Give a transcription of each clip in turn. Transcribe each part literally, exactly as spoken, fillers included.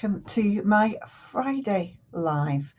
welcome to my Friday live.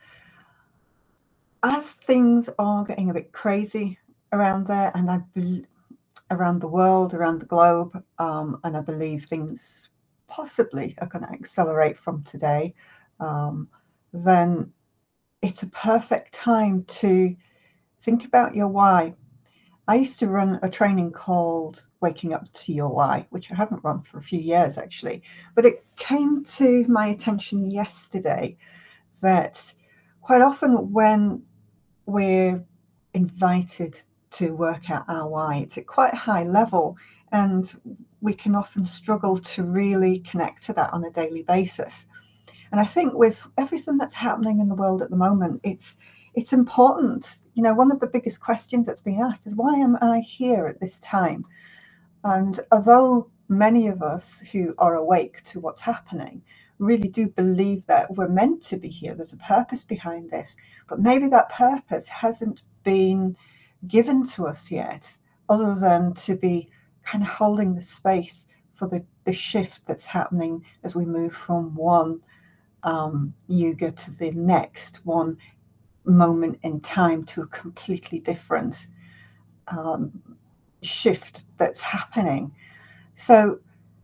As things are getting a bit crazy around there, and I bel around the world, around the globe, um, and I believe things possibly are going to accelerate from today, um, then it's a perfect time to think about your why. I used to run a training called Waking Up to Your Why, which I haven't run for a few years actually, but it came to my attention yesterday that quite often when we're invited to work out our why, it's at quite a high level, and we can often struggle to really connect to that on a daily basis. And I think with everything that's happening in the world at the moment, it's it's important. You know, one of the biggest questions that's being asked is, why am I here at this time? And although many of us who are awake to what's happening really do believe that we're meant to be here, there's a purpose behind this, but maybe that purpose hasn't been given to us yet, other than to be kind of holding the space for the, the shift that's happening as we move from one um, yuga to the next, one moment in time to a completely different um, shift that's happening. So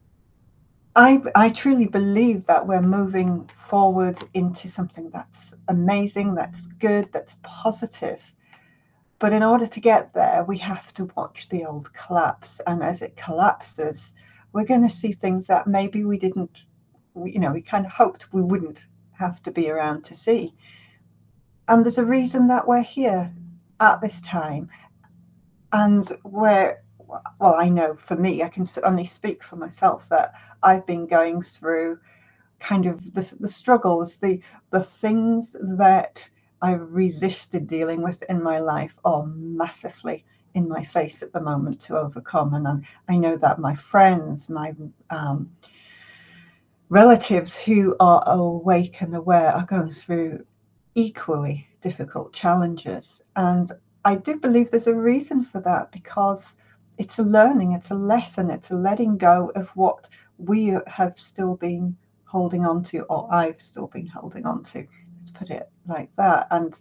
I, I truly believe that we're moving forward into something that's amazing, that's good, that's positive. But in order to get there, we have to watch the old collapse. And as it collapses, we're going to see things that maybe we didn't, you know, we kind of hoped we wouldn't have to be around to see. And there's a reason that we're here at this time. And we're, well, I know for me, I can only speak for myself, that I've been going through kind of the, the struggles, the the things that I resisted dealing with in my life are massively in my face at the moment to overcome. And I'm, I know that my friends, my um, relatives who are awake and aware are going through equally difficult challenges. And I do believe there's a reason for that, because it's a learning, it's a lesson, it's a letting go of what we have still been holding on to, or I've still been holding on to. Let's put it like that. And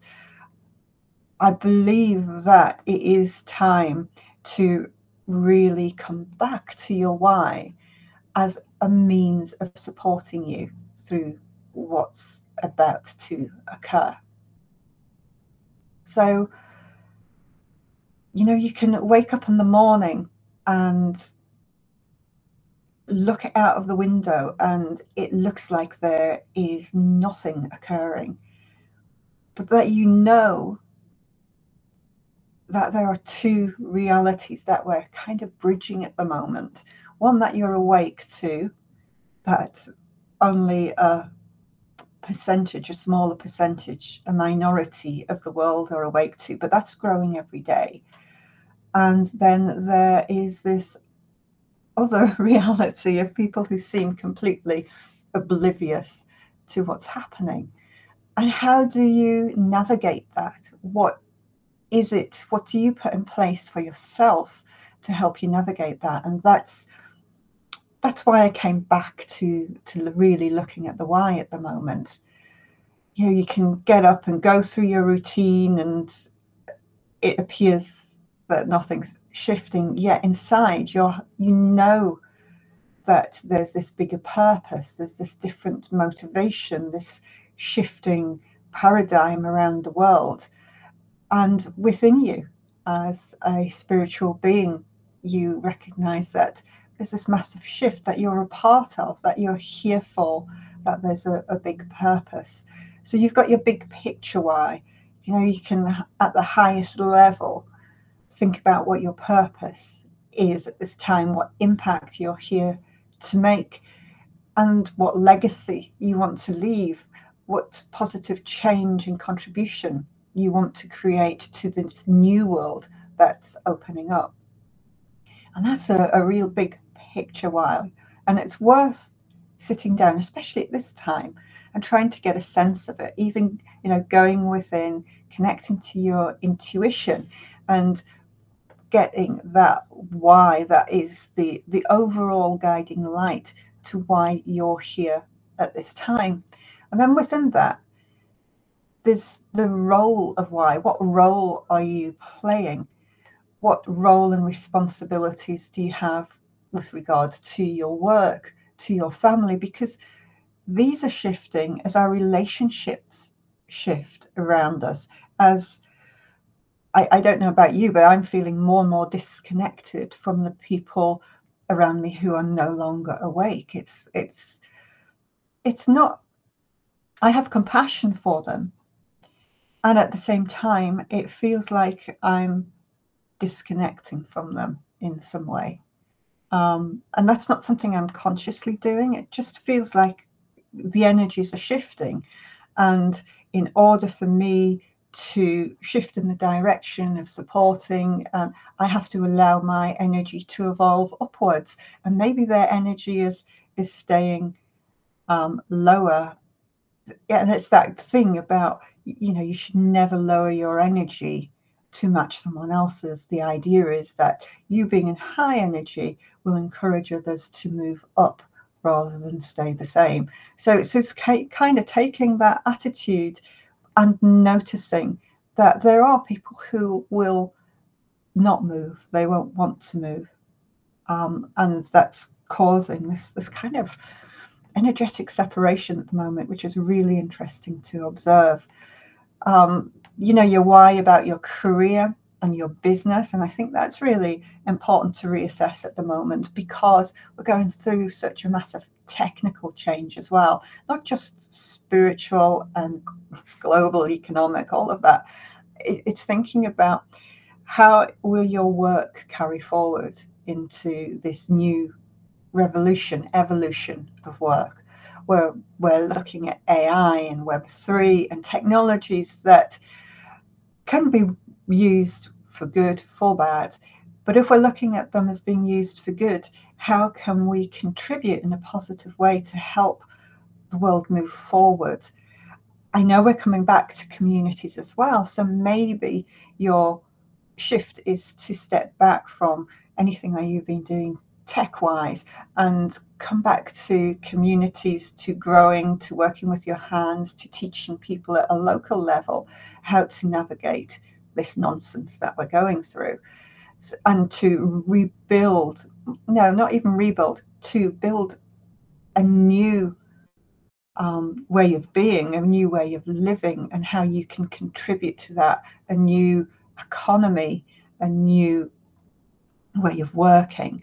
I believe that it is time to really come back to your why as a means of supporting you through what's about to occur. So, you know, you can wake up in the morning and look out of the window and it looks like there is nothing occurring, but that you know that there are two realities that we're kind of bridging at the moment. One that you're awake to, that only a percentage, a smaller percentage, a minority of the world are awake to, but that's growing every day. And then there is this other reality of people who seem completely oblivious to what's happening. And how do you navigate that? What is it? What do you put in place for yourself to help you navigate that? And that's that's why I came back to to really looking at the why at the moment. You know, you can get up and go through your routine and it appears that nothing's shifting, yet inside you're you know that there's this bigger purpose, there's this different motivation, this shifting paradigm around the world. And within you, as a spiritual being, you recognize that there's this massive shift that you're a part of, that you're here for, that there's a, a big purpose. So you've got your big picture why. You know, you can, at the highest level, think about what your purpose is at this time, what impact you're here to make, and what legacy you want to leave, what positive change and contribution you want to create to this new world that's opening up. And that's a, a real big picture why. And it's worth sitting down, especially at this time, and trying to get a sense of it, even, you know, going within, connecting to your intuition and getting that why that is the the overall guiding light to why you're here at this time. And then within that, there's the role of why. What role are you playing? What role and responsibilities do you have with regard to your work, to your family? Because these are shifting as our relationships shift around us. As I, I don't know about you, but I'm feeling more and more disconnected from the people around me who are no longer awake. It's it's it's not, I have compassion for them, and at the same time it feels like I'm disconnecting from them in some way. Um, and that's not something I'm consciously doing. It just feels like the energies are shifting. And in order for me to shift in the direction of supporting, um, I have to allow my energy to evolve upwards. And maybe their energy is is staying um, lower. Yeah, and it's that thing about, you know, you should never lower your energy to match someone else's. The idea is that you being in high energy will encourage others to move up rather than stay the same. So, so it's kind of taking that attitude and noticing that there are people who will not move. They won't want to move. Um, and that's causing this, this kind of energetic separation at the moment, which is really interesting to observe. Um, you know, your why about your career and your business. And I think that's really important to reassess at the moment, because we're going through such a massive technical change as well, not just spiritual and global economic, all of that. It's thinking about how will your work carry forward into this new revolution, evolution of work, where we're looking at A I and Web three and technologies that can be used for good, for bad. But if we're looking at them as being used for good, how can we contribute in a positive way to help the world move forward? I know we're coming back to communities as well. So maybe your shift is to step back from anything that you've been doing tech-wise and come back to communities, to growing, to working with your hands, to teaching people at a local level how to navigate this nonsense that we're going through, and to rebuild, no, not even rebuild, to build a new um, way of being, a new way of living, and how you can contribute to that, a new economy, a new way of working.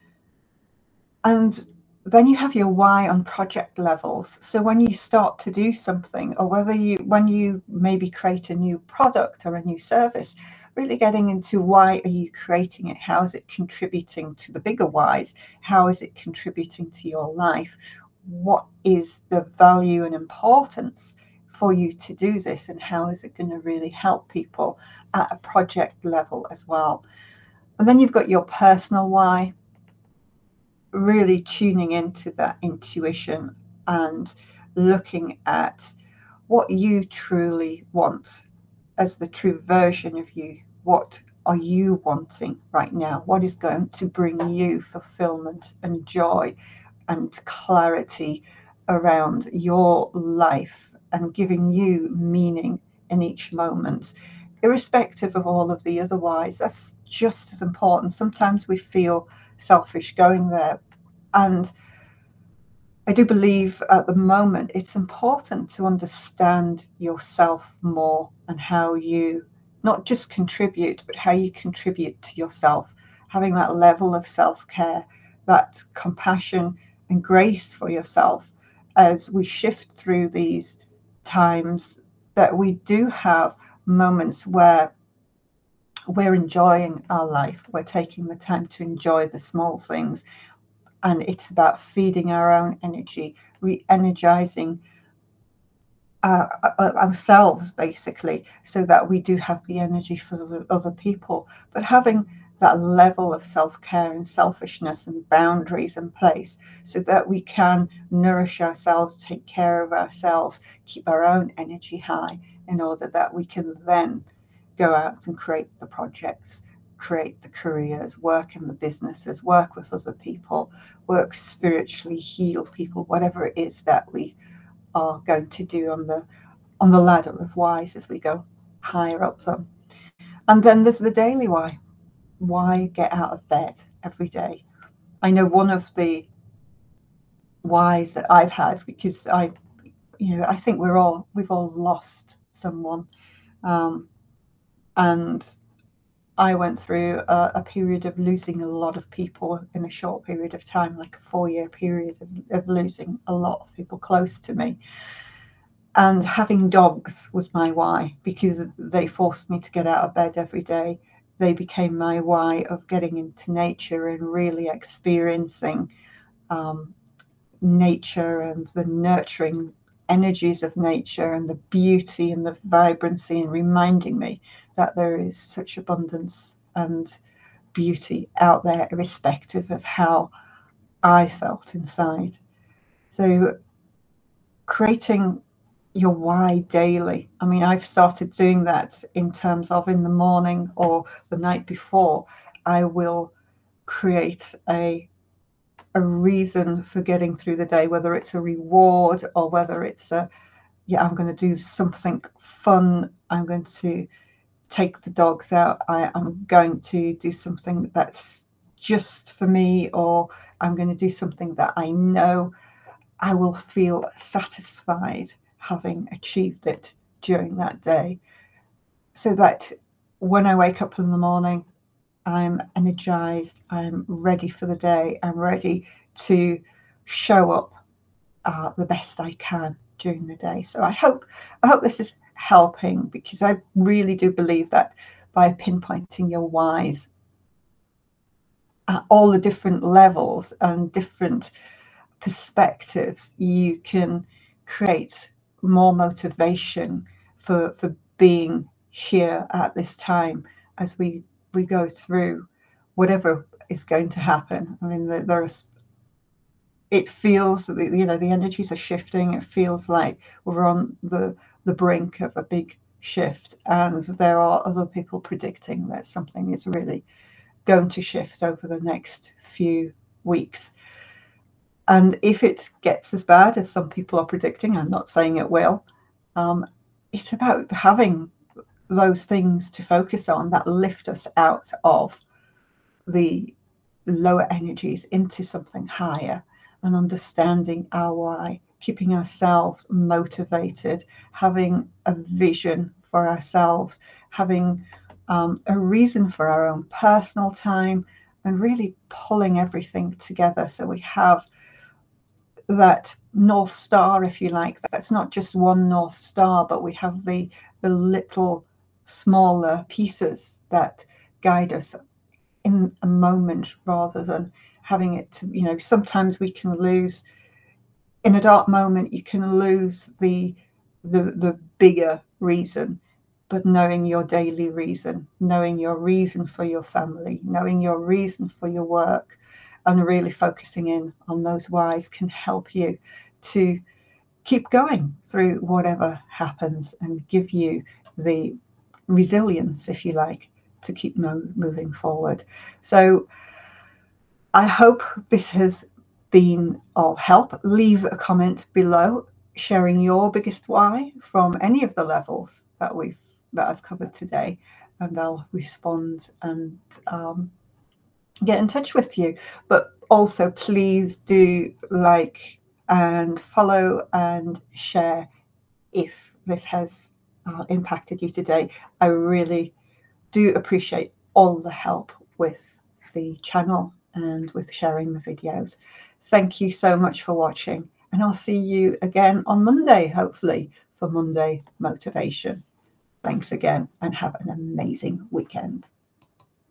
And then you have your why on project levels. So when you start to do something, or whether you, when you maybe create a new product or a new service, really getting into why are you creating it? How is it contributing to the bigger whys? How is it contributing to your life? What is the value and importance for you to do this? And how is it going to really help people at a project level as well? And then you've got your personal why, really tuning into that intuition and looking at what you truly want as the true version of you. What are you wanting right now? What is going to bring you fulfillment and joy and clarity around your life and giving you meaning in each moment, irrespective of all of the other whys? That's just as important. Sometimes we feel selfish going there, and I do believe at the moment it's important to understand yourself more and how you not just contribute, but how you contribute to yourself, having that level of self-care, that compassion and grace for yourself as we shift through these times, that we do have moments where we're enjoying our life, we're taking the time to enjoy the small things. And it's about feeding our own energy, re-energizing our, ourselves, basically, so that we do have the energy for the other people. But having that level of self-care and selfishness and boundaries in place so that we can nourish ourselves, take care of ourselves, keep our own energy high, in order that we can then go out and create the projects, create the careers, work in the businesses, work with other people, work spiritually, heal people, whatever it is that we are going to do on the on the ladder of whys as we go higher up them. And then there's the daily why. Why get out of bed every day? I know one of the whys that I've had, because I, you know, I think we're all, we've all lost someone. Um, and I went through a, a period of losing a lot of people in a short period of time, like a four year period of, of losing a lot of people close to me. And having dogs was my why, because they forced me to get out of bed every day. They became my why of getting into nature and really experiencing um, nature and the nurturing energies of nature and the beauty and the vibrancy, and reminding me that there is such abundance and beauty out there, irrespective of how I felt inside. So creating your why daily. I mean, I've started doing that in terms of in the morning or the night before, I will create a a reason for getting through the day, whether it's a reward or whether it's a, yeah, I'm going to do something fun. I'm going to take the dogs out. I, I'm going to do something that's just for me, or I'm going to do something that I know I will feel satisfied having achieved it during that day, so that when I wake up in the morning, I'm energized, I'm ready for the day, I'm ready to show up uh, the best I can during the day. So I hope I hope this is helping, because I really do believe that by pinpointing your whys at all the different levels and different perspectives, you can create more motivation for for being here at this time as we we go through whatever is going to happen. I mean, there, there's it feels, you know, the energies are shifting. It feels like we're on the the brink of a big shift, and there are other people predicting that something is really going to shift over the next few weeks. And if it gets as bad as some people are predicting, I'm not saying it will, um, it's about having those things to focus on that lift us out of the lower energies into something higher, and understanding our why, keeping ourselves motivated, having a vision for ourselves, having um, a reason for our own personal time, and really pulling everything together so we have that North Star, if you like. That's not just one North Star, but we have the the little smaller pieces that guide us in a moment, rather than having it to, you know, sometimes we can lose in a dark moment, you can lose the the the bigger reason. But knowing your daily reason, knowing your reason for your family, knowing your reason for your work, and really focusing in on those whys can help you to keep going through whatever happens, and give you the resilience, if you like, to keep mo- moving forward. So I hope this has been of help. Leave a comment below sharing your biggest why from any of the levels that we've that I've covered today, and I'll respond and um, get in touch with you. But also, please do like and follow and share if this has uh, impacted you today. I really do appreciate all the help with the channel and with sharing the videos. Thank you so much for watching, and I'll see you again on Monday, hopefully, for Monday Motivation. Thanks again, and have an amazing weekend.